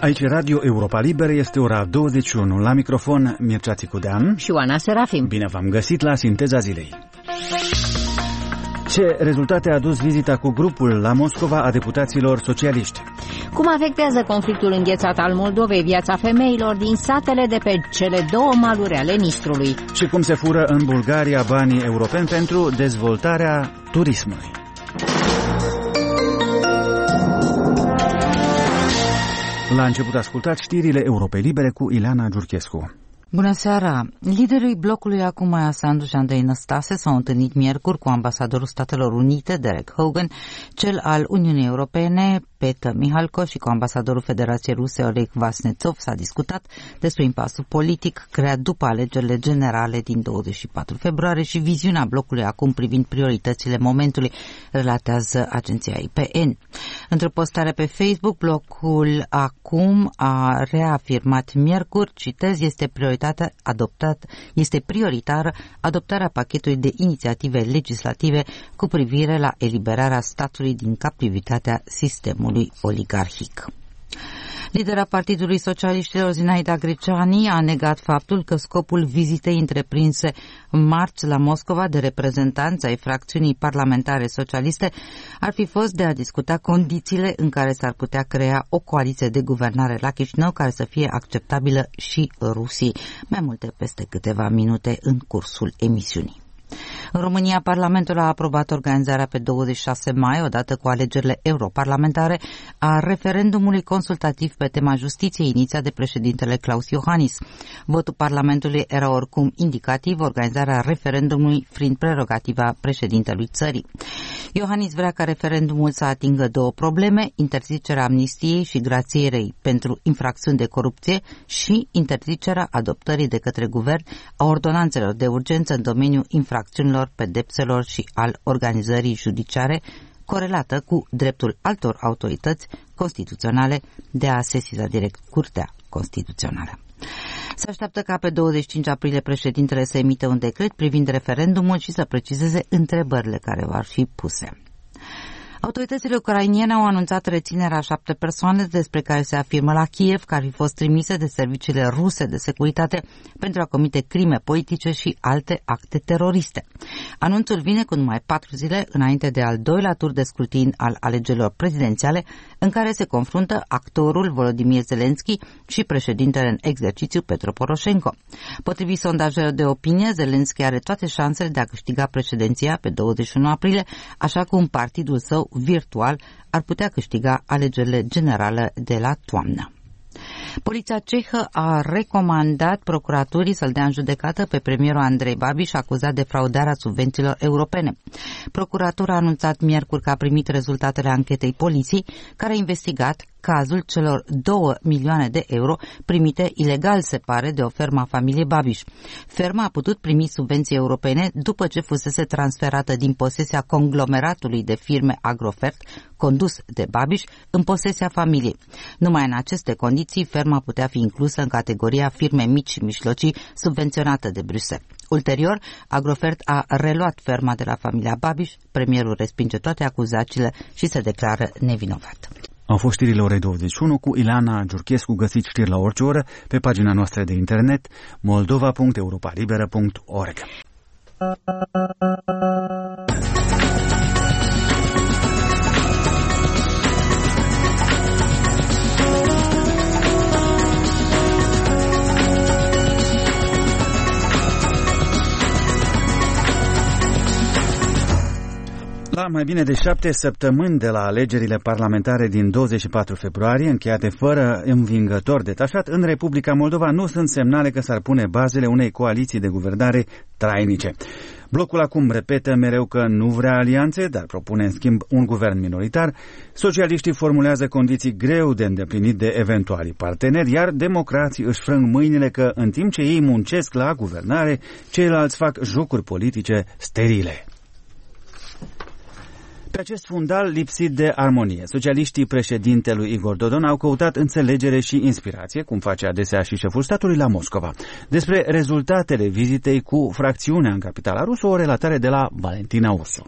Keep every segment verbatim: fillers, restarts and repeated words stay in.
Aici Radio Europa Liberă, este ora douăzeci și unu. La microfon Mircea Țicudean și Oana Serafim. Bine v-am găsit la Sinteza Zilei. Ce rezultate a adus vizita cu grupul la Moscova a deputaților socialiști? Cum afectează conflictul înghețat al Moldovei viața femeilor din satele de pe cele două maluri ale Nistrului? Și cum se fură în Bulgaria banii europeni pentru dezvoltarea turismului? La început ascultați știrile Europei Libere cu Ileana Giurchescu. Bună seara! Liderii blocului Acum Sandu și Andrei Năstase s-au întâlnit miercuri cu ambasadorul Statelor Unite, Derek Hogan, cel al Uniunii Europene, Petr Mihalko, și cu ambasadorul Federației Ruse, Oleg Vasnetsov. S-a discutat despre impasul politic creat după alegerile generale din douăzeci și patru februarie și viziunea blocului acum privind prioritățile momentului, relatează agenția I P N. Într-o postare pe Facebook, blocul Acum a reafirmat miercuri, citez, este prioritar adoptat, este prioritară adoptarea pachetului de inițiative legislative cu privire la eliberarea statului din captivitatea sistemului oligarhic. Lidera Partidului Socialiștilor, Zinaida Greceani, a negat faptul că scopul vizitei întreprinse marți la Moscova de reprezentanți ai fracțiunii parlamentare socialiste ar fi fost de a discuta condițiile în care s-ar putea crea o coaliție de guvernare la Chișinău care să fie acceptabilă și Rusiei. Mai multe peste câteva minute în cursul emisiunii. În România, Parlamentul a aprobat organizarea pe douăzeci și șase mai, odată cu alegerile europarlamentare, a referendumului consultativ pe tema justiției inițiat de președintele Klaus Iohannis. Votul Parlamentului era oricum indicativ, organizarea referendumului fiind prerogativa președintelui țării. Iohannis vrea ca referendumul să atingă două probleme: interzicerea amnistiei și grațierei pentru infracțiuni de corupție și interzicerea adoptării de către guvern a ordonanțelor de urgență în domeniul infracțiunilor, pedepselor și al organizării judiciare, corelată cu dreptul altor autorități constituționale de a sesiza direct Curtea Constituțională. Se așteaptă ca pe douăzeci și cinci aprilie președintele să emite un decret privind referendumul și să precizeze întrebările care vor fi puse. Autoritățile ucrainene au anunțat reținerea a șapte persoane despre care se afirmă la Kiev că ar fi fost trimise de serviciile ruse de securitate pentru a comite crime politice și alte acte teroriste. Anunțul vine cu numai patru zile înainte de al doilea tur de scrutin al alegerilor prezidențiale, în care se confruntă actorul Volodymyr Zelensky și președintele în exercițiu Petro Poroșenko. Potrivit sondajelor de opinie, Zelensky are toate șansele de a câștiga președinția pe douăzeci și unu aprilie, așa cum partidul său virtual ar putea câștiga alegerile generale de la toamnă. Poliția cehă a recomandat procuraturii să-l dea în judecată pe premierul Andrei Babiš, acuzat de fraudarea subvențiilor europene. Procuratura a anunțat miercuri că a primit rezultatele anchetei poliției, care a investigat cazul celor două milioane de euro primite ilegal, se pare, de o fermă a familiei Babiš. Ferma a putut primi subvenții europene după ce fusese transferată din posesia conglomeratului de firme Agrofert, condus de Babiš, în posesia familiei. Numai în aceste condiții, ferma putea fi inclusă în categoria firme mici și mijlocii subvenționată de Bruxelles. Ulterior, Agrofert a reluat ferma de la familia Babiš, premierul respinge toate acuzațiile și se declară nevinovat. Au fost știrile orei douăzeci și unu cu Ileana Giurchescu. Găsiți știri la orice oră pe pagina noastră de internet moldova punct europa liberă punct org. La mai bine de șapte săptămâni de la alegerile parlamentare din douăzeci și patru februarie, încheiate fără învingător detașat, în Republica Moldova nu sunt semnale că s-ar pune bazele unei coaliții de guvernare trainice. Blocul acum repetă mereu că nu vrea alianțe, dar propune în schimb un guvern minoritar. Socialiștii formulează condiții greu de îndeplinit de eventuali parteneri, iar democrații își frâng mâinile că în timp ce ei muncesc la guvernare, ceilalți fac jocuri politice sterile. Pe acest fundal lipsit de armonie, socialiștii președintelui Igor Dodon au căutat înțelegere și inspirație, cum face adesea și șeful statului, la Moscova. Despre rezultatele vizitei cu fracțiunea în capitala rusă, o relatare de la Valentina Ursu.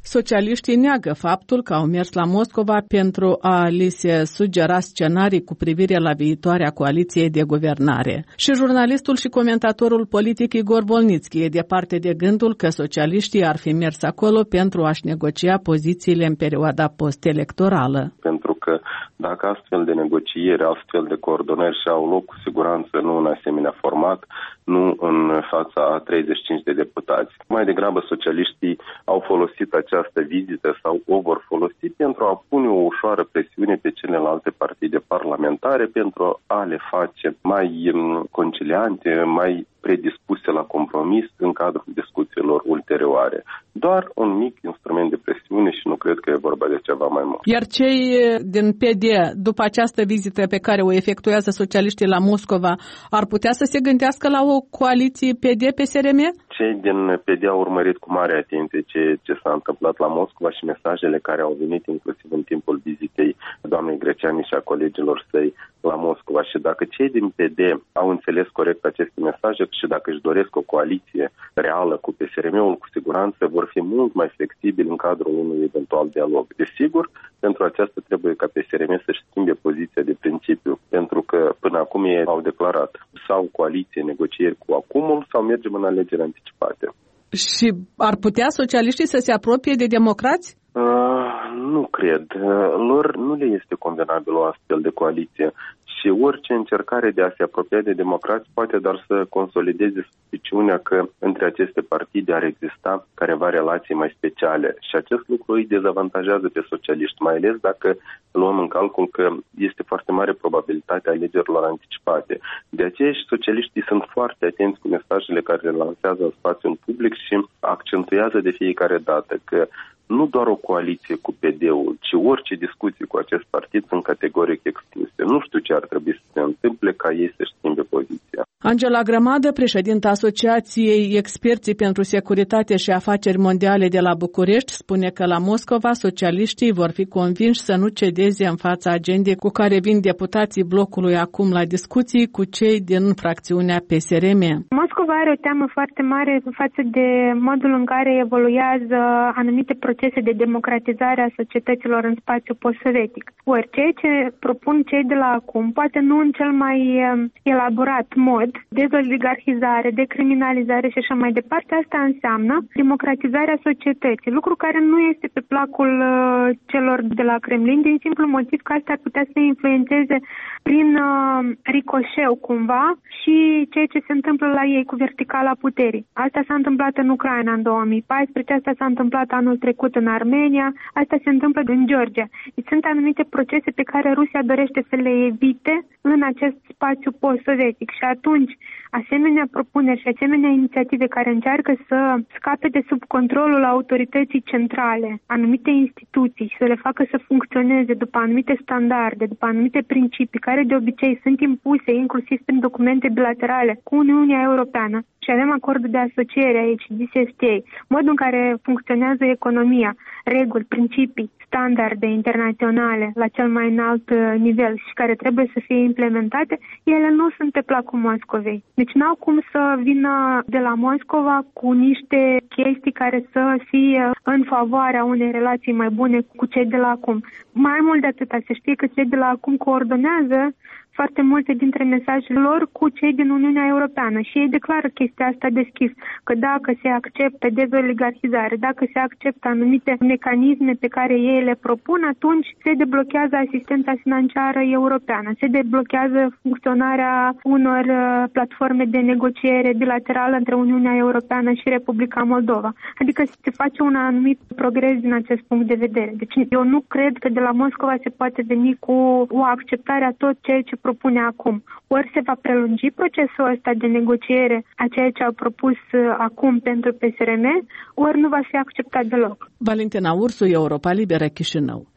Socialiștii neagă faptul că au mers la Moscova pentru a li se sugera scenarii cu privire la viitoarea coaliție de guvernare. Și jurnalistul și comentatorul politic Igor Volnitski e departe de gândul că socialiștii ar fi mers acolo pentru a-și negocia pozițiile în perioada post-electorală. Pentru că dacă astfel de negocieri, astfel de coordonări și-au loc, cu siguranță nu în asemenea format, nu în fața a treizeci și cinci de deputați. Mai degrabă socialiștii au folosit această vizită sau o vor folosi pentru a pune o ușoară presiune pe celelalte partide parlamentare pentru a le face mai conciliante, mai predispuse la compromis în cadrul discuțiilor ulterioare. Doar un mic instrument de presiune și nu cred că e vorba de ceva mai mult. Iar cei din P D, după această vizită pe care o efectuează socialiștii la Moscova, ar putea să se gândească la o coaliție P D P S R M? Cei din P D au urmărit cu mare atenție ce, ce s-a întâmplat la Moscova și mesajele care au venit inclusiv în timpul vizitei doamnei Greceani și a colegilor săi la Moscova. Și dacă cei din P D au înțeles corect aceste mesaje și dacă își doresc o coaliție reală cu P S R M-ul, cu siguranță vor fi mult mai flexibili în cadrul unui eventual dialog. Desigur, pentru aceasta trebuie ca P S R M să-și schimbe poziția de principiu, pentru că până acum ei au declarat sau coaliție, negocieri cu acumul sau mergem în alegeri anticipate. Și ar putea socialiștii să se apropie de democrați? Uh, nu cred. Uh, lor nu le este convenabil o astfel de coaliție și orice încercare de a se apropia de democrați poate doar să consolideze suspiciunea că între aceste partide ar exista careva relații mai speciale și acest lucru îi dezavantajează pe socialiști, mai ales dacă luăm în calcul că este foarte mare probabilitatea alegerilor anticipate. De aceea și socialiștii sunt foarte atenți cu mesajele care le lansează în spațiul public și accentuează de fiecare dată că nu doar o coaliție cu P D-ul, ci orice discuții cu acest partid sunt categoric excluse. Nu știu ce ar trebui să se întâmple ca ei să-și schimbe poziția. Angela Grămadă, președinta Asociației Experții pentru Securitate și Afaceri Mondiale de la București, spune că la Moscova socialiștii vor fi convinși să nu cedeze în fața agendei cu care vin deputații blocului acum la discuții cu cei din fracțiunea P S R M. Moscova are o teamă foarte mare față de modul în care evoluează anumite procese de democratizare a societăților în spațiul post-sovietic. Ori ceea ce propun cei de la acum, poate nu în cel mai elaborat mod, dezoligarhizare, decriminalizare și așa mai departe, asta înseamnă democratizarea societății, lucru care nu este pe placul uh, celor de la Kremlin, din simplu motiv că asta ar putea să influențeze prin uh, ricoșeu cumva și ceea ce se întâmplă la ei cu verticala puterii. Asta s-a întâmplat în Ucraina în două mii paisprezece, asta s-a întâmplat anul trecut în Armenia, asta se întâmplă în Georgia. Deci sunt anumite procese pe care Rusia dorește să le evite în acest spațiu post-sovietic și atunci asemenea propuneri și asemenea inițiative care încearcă să scape de sub controlul autorității centrale, anumite instituții și să le facă să funcționeze după anumite standarde, după anumite principii care de obicei sunt impuse inclusiv prin documente bilaterale cu Uniunea Europeană și avem acordul de asociere aici, D C F T A, modul în care funcționează economia, reguli, principii, standarde internaționale la cel mai înalt nivel și care trebuie să fie implementate, ele nu sunt pe placul Moscovei. Deci n-au cum să vină de la Moscova cu niște chestii care să fie în favoarea unei relații mai bune cu cei de la acum. Mai mult de atât, se știe că cei de la acum coordonează foarte multe dintre mesajele lor cu cei din Uniunea Europeană și ei declară chestia asta deschis, că dacă se acceptă dezoligarhizare, dacă se acceptă anumite mecanisme pe care ei le propun, atunci se deblochează asistența financiară europeană, se deblochează funcționarea unor platforme de negociere bilaterală între Uniunea Europeană și Republica Moldova. Adică se face un anumit progres din acest punct de vedere. Deci eu nu cred că de la Moscova se poate veni cu o acceptare a tot ceea ce propune acum. Ori se va prelungi procesul ăsta de negociere a ceea ce au propus acum pentru P S R M, ori nu va fi acceptat deloc. Valentina Ursu, Europa Liberă, Chișinău.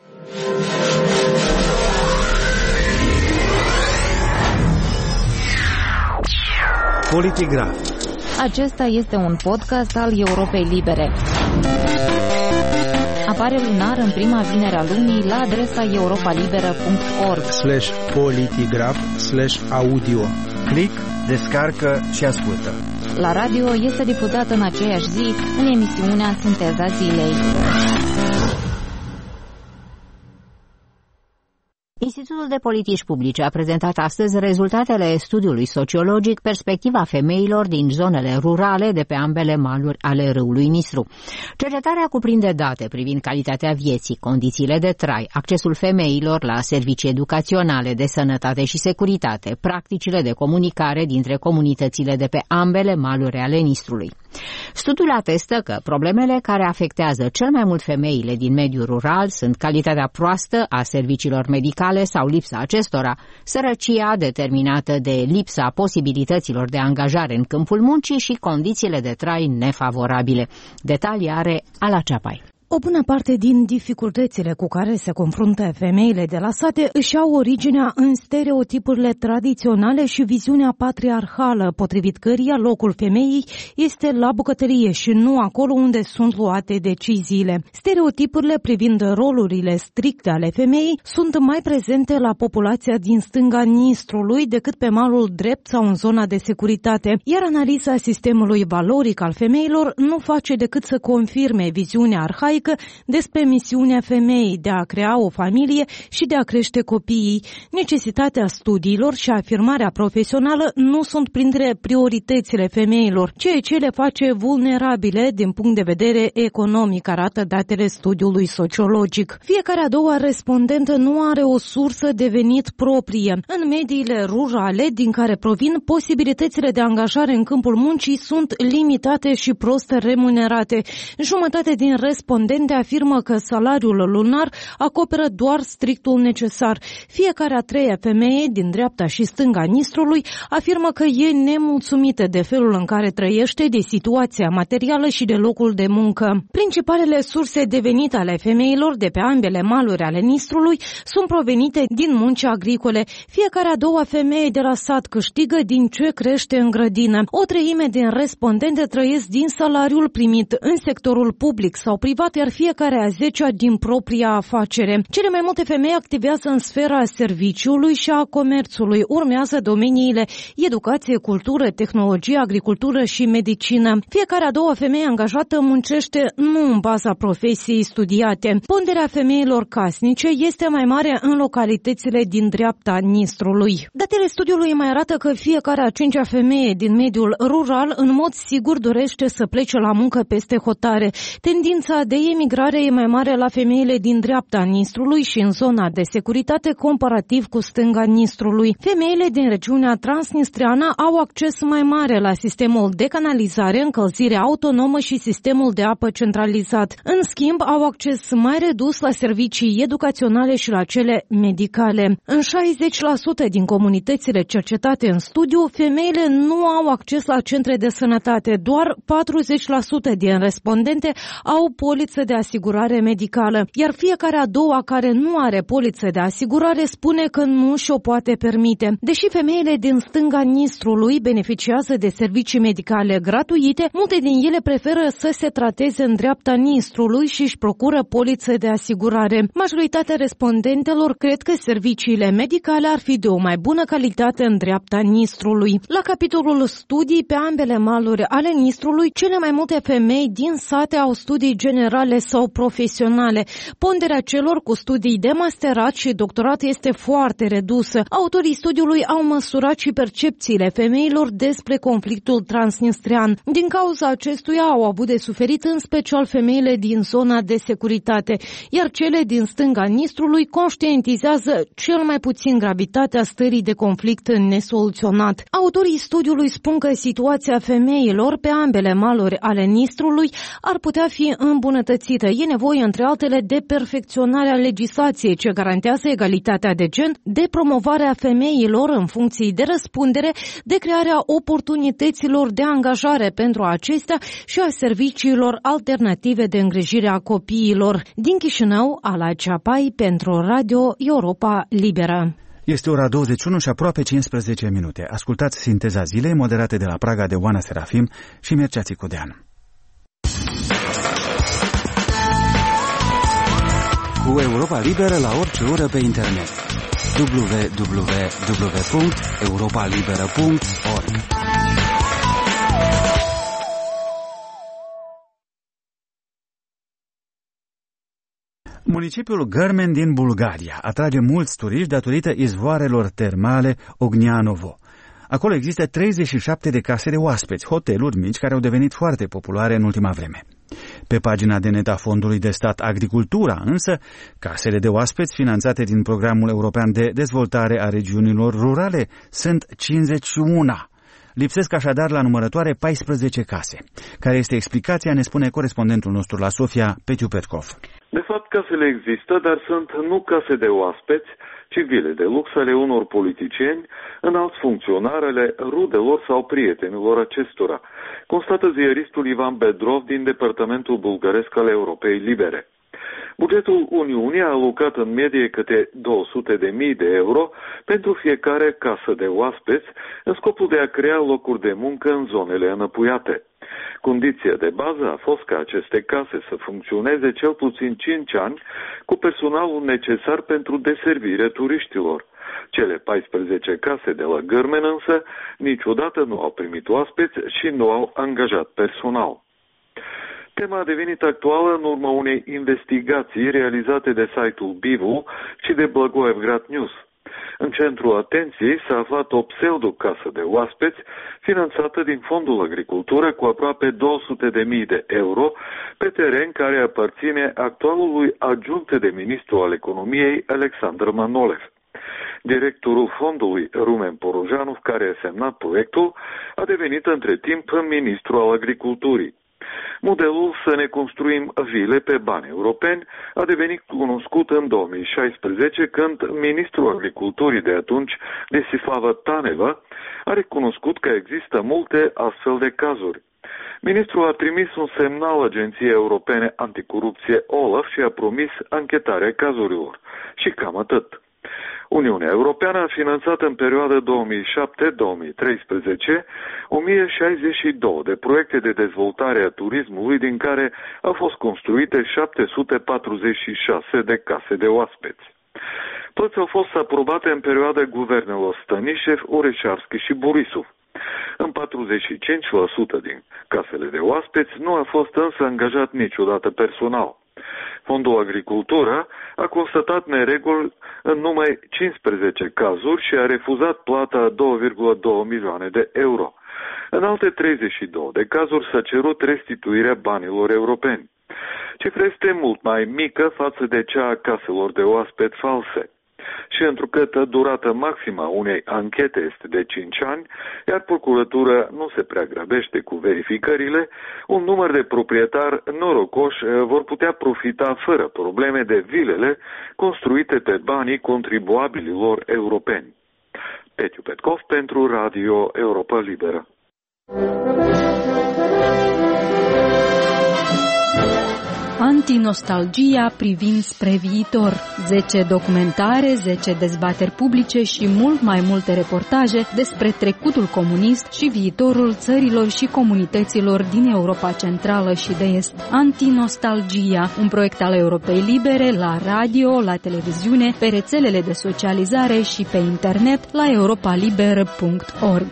Politigraf. Acesta este un podcast al Europei Libere. Apare lunar în prima vinere a lunii la adresa europalibera punct org slash politigraf slash audio. Click, descarcă și ascultă. la radio este difuzată în aceeași zi în emisiunea Sinteza Zilei. Institutul de Politici Publice a prezentat astăzi rezultatele studiului sociologic Perspectiva femeilor din zonele rurale de pe ambele maluri ale râului Nistru. Cercetarea cuprinde date privind calitatea vieții, condițiile de trai, accesul femeilor la servicii educaționale, de sănătate și securitate, practicile de comunicare dintre comunitățile de pe ambele maluri ale Nistrului. Studiul atestă că problemele care afectează cel mai mult femeile din mediul rural sunt calitatea proastă a serviciilor medicale sau lipsa acestora, sărăcia determinată de lipsa posibilităților de angajare în câmpul muncii și condițiile de trai nefavorabile. Detalii are Ala Ceapai. O bună parte din dificultățile cu care se confruntă femeile de la sate își au originea în stereotipurile tradiționale și viziunea patriarhală, potrivit căreia locul femeii este la bucătărie și nu acolo unde sunt luate deciziile. Stereotipurile privind rolurile stricte ale femeii sunt mai prezente la populația din stânga Nistrului decât pe malul drept sau în zona de securitate, iar analiza sistemului valoric al femeilor nu face decât să confirme viziunea arhaică despre misiunea femeii de a crea o familie și de a crește copiii. Necesitatea studiilor și afirmarea profesională nu sunt printre prioritățile femeilor, ceea ce le face vulnerabile din punct de vedere economic, arată datele studiului sociologic. Fiecare a doua respondentă nu are o sursă de venit proprie. În mediile rurale din care provin, posibilitățile de angajare în câmpul muncii sunt limitate și prost remunerate. Jumătate din respondente afirmă că salariul lunar acoperă doar strictul necesar. Fiecare a treia femeie din dreapta și stânga Nistrului afirmă că e nemulțumită de felul în care trăiește, de situația materială și de locul de muncă. Principalele surse de venit ale femeilor de pe ambele maluri ale Nistrului sunt provenite din munci agricole. Fiecare a doua femeie de la sat câștigă din ce crește în grădină. O treime din respondente trăiesc din salariul primit în sectorul public sau privat, iar fiecare a zecea din propria afacere. Cele mai multe femei activează în sfera serviciului și a comerțului. Urmează domeniile educație, cultură, tehnologie, agricultură și medicină. Fiecare a doua femeie angajată muncește nu în baza profesiei studiate. Ponderea femeilor casnice este mai mare în localitățile din dreapta Nistrului. Datele studiului mai arată că fiecare a cincea femeie din mediul rural în mod sigur dorește să plece la muncă peste hotare. Tendința de emigrare e mai mare la femeile din dreapta Nistrului și în zona de securitate comparativ cu stânga Nistrului. Femeile din regiunea transnistreană au acces mai mare la sistemul de canalizare, încălzire autonomă și sistemul de apă centralizat. În schimb, au acces mai redus la servicii educaționale și la cele medicale. În șaizeci la sută din comunitățile cercetate în studiu, femeile nu au acces la centre de sănătate. Doar patruzeci la sută din respondente au poliță de asigurare medicală, iar fiecare a doua care nu are poliță de asigurare spune că nu și-o poate permite. Deși femeile din stânga Nistrului beneficiază de servicii medicale gratuite, multe din ele preferă să se trateze în dreapta Nistrului și își procură poliță de asigurare. Majoritatea respondentelor cred că serviciile medicale ar fi de o mai bună calitate în dreapta Nistrului. La capitolul studii pe ambele maluri ale Nistrului, cele mai multe femei din sate au studii generale sau profesionale. Ponderea celor cu studii de masterat și doctorat este foarte redusă. Autorii studiului au măsurat și percepțiile femeilor despre conflictul transnistrean. Din cauza acestuia au avut de suferit în special femeile din zona de securitate, iar cele din stânga Nistrului conștientizează cel mai puțin gravitatea stării de conflict nesoluționat. Autorii studiului spun că situația femeilor pe ambele maluri ale Nistrului ar putea fi îmbunătățită. E nevoie, între altele, de perfecționarea legislației ce garantează egalitatea de gen, de promovarea femeilor în funcții de răspundere, de crearea oportunităților de angajare pentru acestea și a serviciilor alternative de îngrijire a copiilor. Din Chișinău, Ala Ceapai pentru Radio Europa Liberă. Este ora douăzeci și unu și aproape cincisprezece minute. Ascultați Sinteza Zilei, moderate de la Praga de Oana Serafim și Mircea Țicudean. Cu Europa Liberă la orice oră pe internet. w w w punct europa liberă punct org Municipiul Gărmen din Bulgaria atrage mulți turiști datorită izvoarelor termale Ogneanovo. Acolo există treizeci și șapte de case de oaspeți, hoteluri mici care au devenit foarte populare în ultima vreme. Pe pagina de net a Fondului de Stat Agricultura, însă, casele de oaspeți finanțate din Programul European de Dezvoltare a Regiunilor Rurale sunt cincizeci și unu. Lipsesc așadar la numărătoare paisprezece case. Care este explicația, ne spune corespondentul nostru la Sofia, Petiu Petkov. De fapt, casele există, dar sunt nu case de oaspeți, ci vile de lux ale unor politicieni, înalți funcționari ale rudelor sau prietenilor acestora, constată ziaristul Ivan Bedrov din Departamentul Bulgaresc al Europei Libere. Bugetul Uniunii a alocat în medie câte două sute de mii de euro pentru fiecare casă de oaspeți, în scopul de a crea locuri de muncă în zonele înăpuiate. Condiția de bază a fost ca aceste case să funcționeze cel puțin cinci ani cu personalul necesar pentru deservire turiștilor. Cele paisprezece case de la Gărmen însă niciodată nu au primit oaspeți și nu au angajat personal. Tema a devenit actuală în urma unei investigații realizate de site-ul Bivu și de Blagoevgrad News. În centrul atenției s-a aflat o pseudo-casă de oaspeți finanțată din Fondul Agricultură cu aproape două sute de mii de euro pe teren care aparține actualului adjunct de ministru al economiei Alexandru Manolev. Directorul fondului, Rumen Porojanov, care a semnat proiectul, a devenit între timp ministru al agriculturii. Modelul să ne construim vile pe bani europeni a devenit cunoscut în două mii șaisprezece, când ministrul agriculturii de atunci, Desislava Taneva, a recunoscut că există multe astfel de cazuri. Ministrul a trimis un semnal Agenției Europene Anticorupție OLAF și a promis anchetarea cazurilor. Și cam atât. Uniunea Europeană a finanțat în perioada două mii șapte - două mii treisprezece o mie șaizeci și doi de proiecte de dezvoltare a turismului, din care au fost construite șapte sute patruzeci și șase de case de oaspeți. Toți au fost aprobate în perioada guvernelor Stănișev, Oreșarski și Borisov. În patruzeci și cinci la sută din casele de oaspeți nu a fost însă angajat niciodată personal. Fondul Agricultură a constatat nereguli în numai cincisprezece cazuri și a refuzat plata a două virgulă doi milioane de euro. În alte treizeci și două de cazuri s-a cerut restituirea banilor europeni. Cifra este mult mai mică față de cea a caselor de oaspeți false. Și întrucât durata maximă a unei anchete este de cinci ani, iar procuratura nu se prea grăbește cu verificările, un număr de proprietari norocoși vor putea profita fără probleme de vilele construite pe banii contribuabililor europeni. Petiu Petkov pentru Radio Europa Liberă. Antinostalgia privind spre viitor. zece documentare, zece dezbateri publice și mult mai multe reportaje despre trecutul comunist și viitorul țărilor și comunităților din Europa Centrală și de Est. Antinostalgia, un proiect al Europei Libere la radio, la televiziune, pe rețelele de socializare și pe internet la europaliber punct org.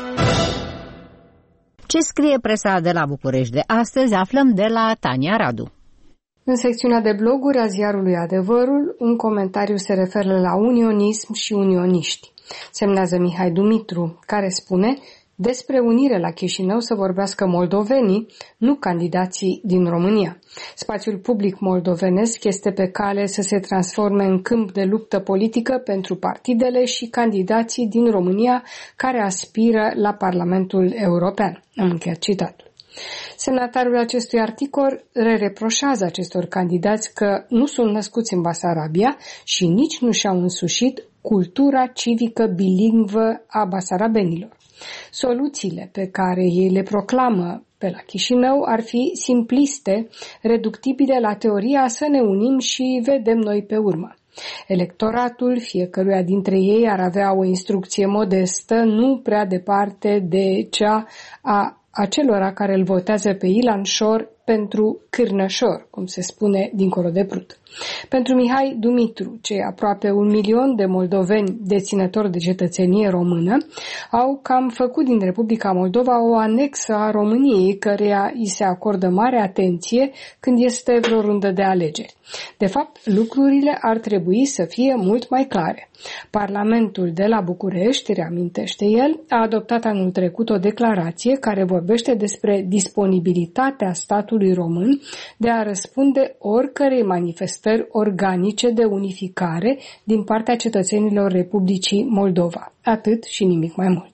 Ce scrie presa de la București de astăzi aflăm de la Tania Radu. În secțiunea de bloguri a ziarului Adevărul, un comentariu se referă la unionism și unioniști. Semnează Mihai Dumitru, care spune: despre unire la Chișinău să vorbească moldovenii, nu candidații din România. Spațiul public moldovenesc este pe cale să se transforme în câmp de luptă politică pentru partidele și candidații din România care aspiră la Parlamentul European. Am încheiat citatul. Semnatarul acestui articol le reproșează acestor candidați că nu sunt născuți în Basarabia și nici nu și-au însușit cultura civică bilingvă a basarabenilor. Soluțiile pe care ei le proclamă pe la Chișinău ar fi simpliste, reductibile la teoria să ne unim și vedem noi pe urmă. Electoratul fiecăruia dintre ei ar avea o instrucție modestă, nu prea departe de cea a acelora care îl votează pe Ilan Șor pentru cârnășor, cum se spune dincolo de Prut. Pentru Mihai Dumitru, cei aproape un milion de moldoveni deținători de cetățenie română au cam făcut din Republica Moldova o anexă a României, căreia îi se acordă mare atenție când este vreo rundă de alegeri. De fapt, lucrurile ar trebui să fie mult mai clare. Parlamentul de la București, reamintește el, a adoptat anul trecut o declarație care vorbește despre disponibilitatea statului român de a răspunde oricărei manifestări organice de unificare din partea cetățenilor Republicii Moldova. Atât și nimic mai mult.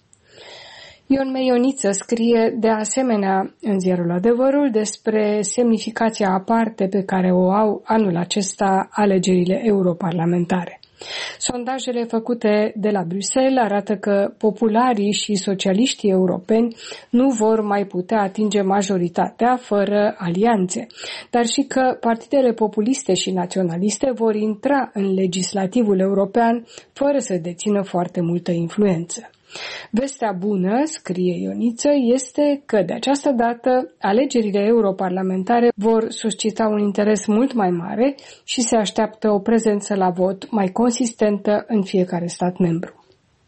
Ion Meioniță scrie de asemenea în ziarul Adevărul despre semnificația aparte pe care o au anul acesta alegerile europarlamentare. Sondajele făcute de la Bruxelles arată că popularii și socialiștii europeni nu vor mai putea atinge majoritatea fără alianțe, dar și că partidele populiste și naționaliste vor intra în legislativul european fără să dețină foarte multă influență. Vestea bună, scrie Ioniță, este că de această dată alegerile europarlamentare vor suscita un interes mult mai mare și se așteaptă o prezență la vot mai consistentă în fiecare stat membru.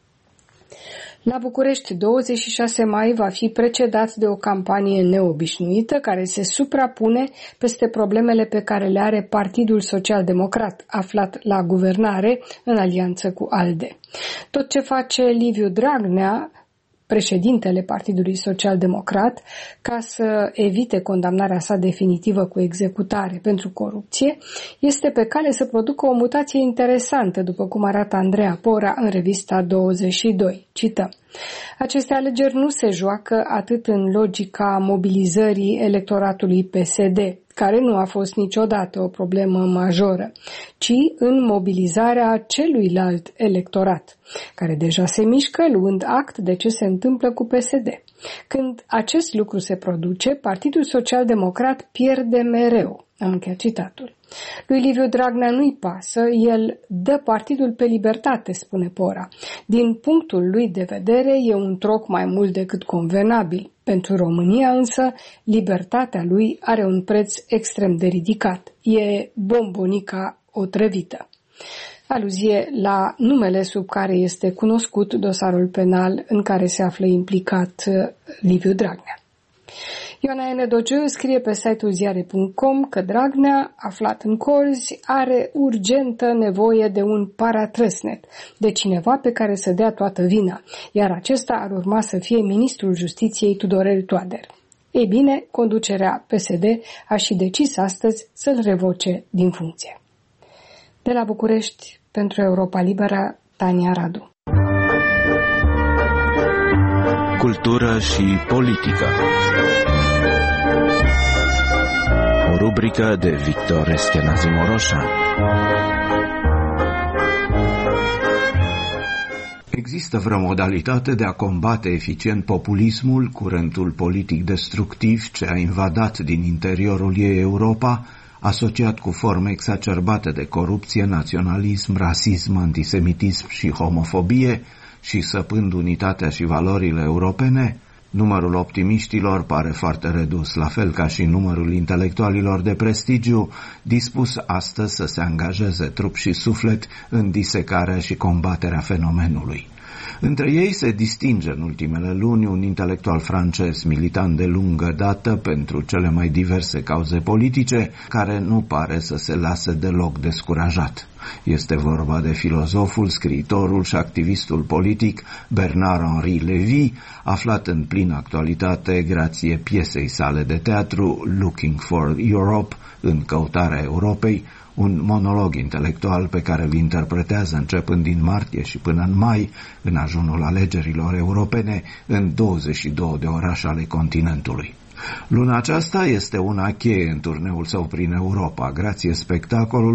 La București, douăzeci și șase mai va fi precedat de o campanie neobișnuită care se suprapune peste problemele pe care le are Partidul Social-Democrat, aflat la guvernare în alianță cu ALDE. Tot ce face Liviu Dragnea, președintele Partidului Social-Democrat, ca să evite condamnarea sa definitivă cu executare pentru corupție, este pe cale să producă o mutație interesantă, după cum arată Andreea Pora în revista douăzeci și doi. Cităm: aceste alegeri nu se joacă atât în logica mobilizării electoratului P S D, care nu a fost niciodată o problemă majoră, ci în mobilizarea celuilalt electorat, care deja se mișcă luând act de ce se întâmplă cu P S D. Când acest lucru se produce, Partidul Social-Democrat pierde mereu. Am încheiat citatul. Lui Liviu Dragnea nu-i pasă, el dă partidul pe libertate, spune Pora. Din punctul lui de vedere e un troc mai mult decât convenabil. Pentru România însă, libertatea lui are un preț extrem de ridicat. E bombonica otrăvită. Aluzie la numele sub care este cunoscut dosarul penal în care se află implicat Liviu Dragnea. Ioana Enedogiu scrie pe site-ul ziare punct com că Dragnea, aflat în corzi, are urgentă nevoie de un paratrăsnet, de cineva pe care să dea toată vina, iar acesta ar urma să fie ministrul Justiției Tudorel Toader. Ei bine, conducerea P S D a și decis astăzi să-l revoce din funcție. De la București, pentru Europa Liberă, Tania Radu. Cultură și politică. O rubrică de Victor Eschenazi Moroșa. Există vreo modalitate de a combate eficient populismul, curentul politic destructiv ce a invadat din interiorul ei Europa, asociat cu forme exacerbate de corupție, naționalism, rasism, antisemitism și homofobie, și săpând unitatea și valorile europene? Numărul optimiștilor pare foarte redus, la fel ca și numărul intelectualilor de prestigiu, dispus astăzi să se angajeze trup și suflet în disecarea și combaterea fenomenului. Între ei se distinge în ultimele luni un intelectual francez, militant de lungă dată pentru cele mai diverse cauze politice, care nu pare să se lase deloc descurajat. Este vorba de filozoful, scriitorul și activistul politic Bernard-Henri Lévy, aflat în plină actualitate grație piesei sale de teatru Looking for Europe, în căutarea Europei, un monolog intelectual pe care îl interpretează începând din martie și până în mai, în ajunul alegerilor europene, în douăzeci și două de orașe ale continentului. Luna aceasta este una cheie în turneul său prin Europa, grație spectacolului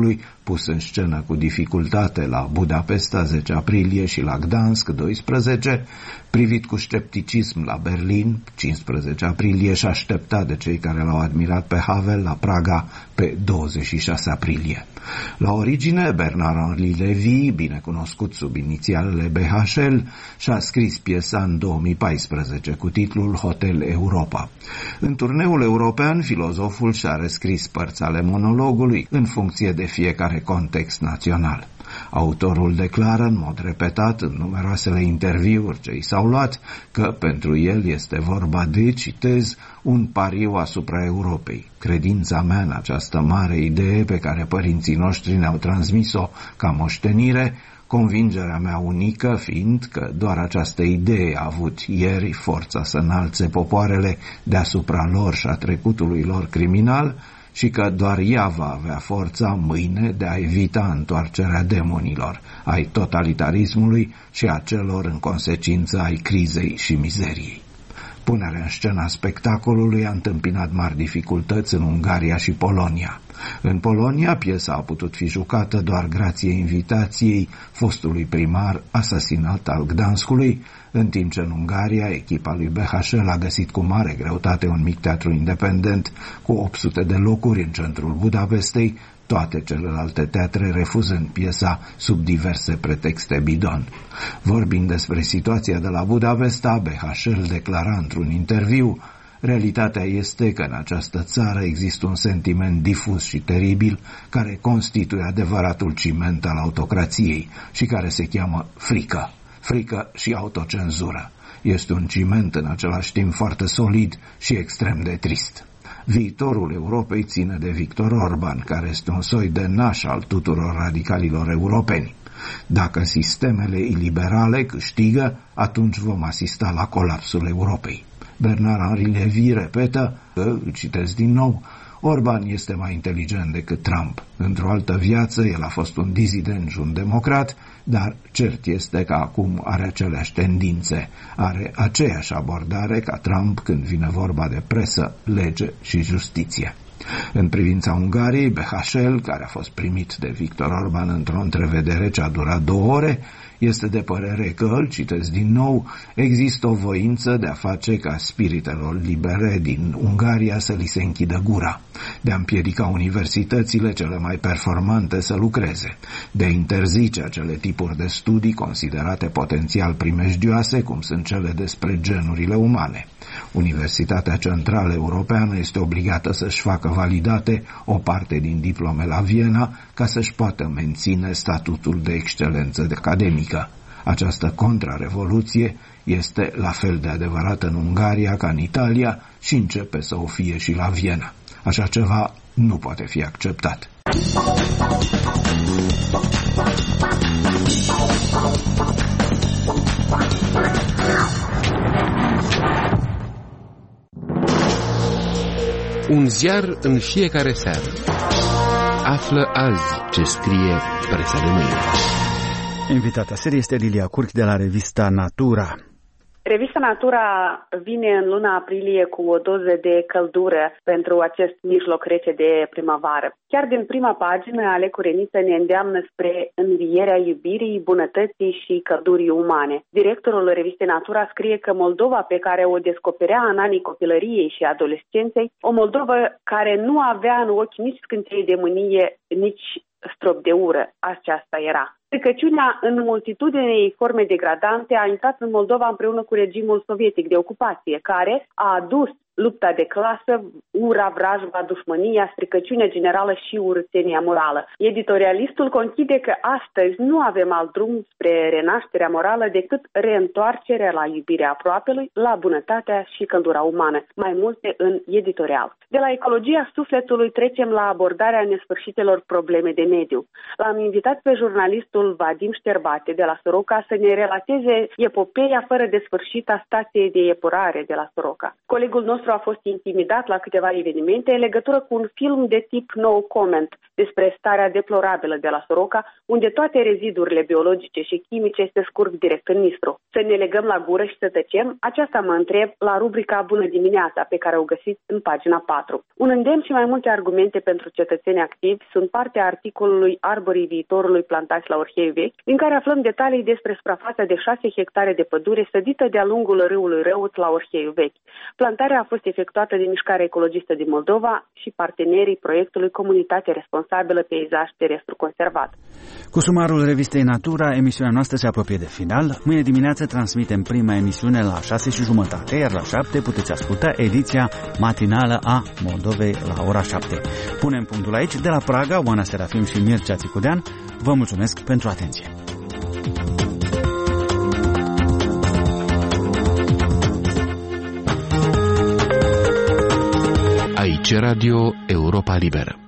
pus în scenă cu dificultate la Budapesta zece aprilie și la Gdansk doisprezece, privit cu scepticism la Berlin cincisprezece aprilie și așteptat de cei care l-au admirat pe Havel la Praga pe douăzeci și șase aprilie. La origine, Bernard-Henri Lévy, binecunoscut sub inițialele B H L, și-a scris piesa în două mii paisprezece cu titlul Hotel Europa. În turneul european, filozoful și-a rescris părți ale monologului în funcție de fiecare context național. Autorul declară în mod repetat în numeroasele interviuri ce i s-au luat că pentru el este vorba de, citez, un pariu asupra Europei. Credința mea în această mare idee pe care părinții noștri ne-au transmis-o ca moștenire, convingerea mea unică fiind că doar această idee a avut ieri forța să înalțe popoarele deasupra lor și a trecutului lor criminal, și că doar ea va avea forța mâine de a evita întoarcerea demonilor, ai totalitarismului și a celor în consecință ai crizei și mizeriei. Punerea în scena spectacolului a întâmpinat mari dificultăți în Ungaria și Polonia. În Polonia, piesa a putut fi jucată doar grație invitației fostului primar asasinat al Gdanskului, în timp ce în Ungaria echipa lui B H L a găsit cu mare greutate un mic teatru independent cu opt sute de locuri în centrul Budapestei, toate celelalte teatre refuzând piesa sub diverse pretexte bidon. Vorbind despre situația de la Budapesta, B H L declara într-un interviu: realitatea este că în această țară există un sentiment difuz și teribil care constituie adevăratul ciment al autocrației și care se cheamă frică. Frică și autocenzură. Este un ciment în același timp foarte solid și extrem de trist. Viitorul Europei ține de Viktor Orban, care este un soi de naș al tuturor radicalilor europeni. Dacă sistemele iliberale câștigă, atunci vom asista la colapsul Europei. Bernard-Henri Lévy repetă că, citesc din nou, Orban este mai inteligent decât Trump. Într-o altă viață, el a fost un dizident și un democrat, dar cert este că acum are aceleași tendințe, are aceeași abordare ca Trump când vine vorba de presă, lege și justiție. În privința Ungariei, B H L, care a fost primit de Viktor Orban într-o întrevedere ce a durat două ore, este de părere că, îl citesc din nou, există o voință de a face ca spiritelor libere din Ungaria să li se închidă gura, de a împiedica universitățile cele mai performante să lucreze, de a interzice acele tipuri de studii considerate potențial primejdioase, cum sunt cele despre genurile umane. Universitatea Centrală Europeană este obligată să-și facă validate o parte din diplome la Viena ca să-și poată menține statutul de excelență academică. Această contrarevoluție este la fel de adevărată în Ungaria ca în Italia și începe să o fie și la Viena. Așa ceva nu poate fi acceptat. Un ziar în fiecare seară. Află azi ce scrie presa de mâine. Invitata serie este Lilia Curc de la revista Natura. Revista Natura vine în luna aprilie cu o doză de căldură pentru acest mijloc rece de primăvară. Chiar din prima pagină, Ale Cureniță ne îndeamnă spre învierea iubirii, bunătății și căldurii umane. Directorul revistei Natura scrie că Moldova pe care o descoperea în anii copilăriei și adolescenței, o Moldovă care nu avea în ochi nici scântei de mânie, nici strop de ură, aceasta era. Stricăciunea în multitudinei forme degradante a intrat în Moldova împreună cu regimul sovietic de ocupație, care a adus lupta de clasă, ura, vrajba, dușmânia, stricăciunea generală și urățenia morală. Editorialistul conchide că astăzi nu avem alt drum spre renașterea morală decât reîntoarcerea la iubirea aproapelui, la bunătatea și căldura umană. Mai multe în editorial. De la ecologia sufletului trecem la abordarea nesfârșitelor probleme de mediu. L-am invitat pe jurnalistul Vadim Șterbate de la Soroca să ne relateze epopeia fără de sfârșit a stației de epurare de la Soroca. Colegul nostru nostru a fost intimidat la câteva evenimente în legătură cu un film de tip no comment despre starea deplorabilă de la Soroca, unde toate rezidurile biologice și chimice se scurg direct în Nistru. Să ne legăm la gură și să tăcem? Aceasta mă întreb la rubrica Bună dimineața, pe care o găsiți în pagina patru. Un îndemn și mai multe argumente pentru cetățeni activi sunt partea articolului Arborii viitorului plantați la Orhei Vechi, din care aflăm detalii despre suprafața de șase hectare de pădure sădită de-a lungul râului Răuț la Orhei Vechi. Plantarea a fost efectuată de Mișcarea Ecologistă din Moldova și partenerii proiectului Comunitate Responsabilă Peisaj Terestru Conservat. Cu sumarul revistei Natura, emisiunea noastră se apropie de final. Mâine dimineață transmitem prima emisiune la șase și jumătate, iar la șapte puteți asculta ediția matinală a Moldovei la ora șapte. Punem punctul aici. De la Praga, Oana Serafim și Mircea Țicudean, vă mulțumesc pentru atenție. Aici Radio Europa Liberă.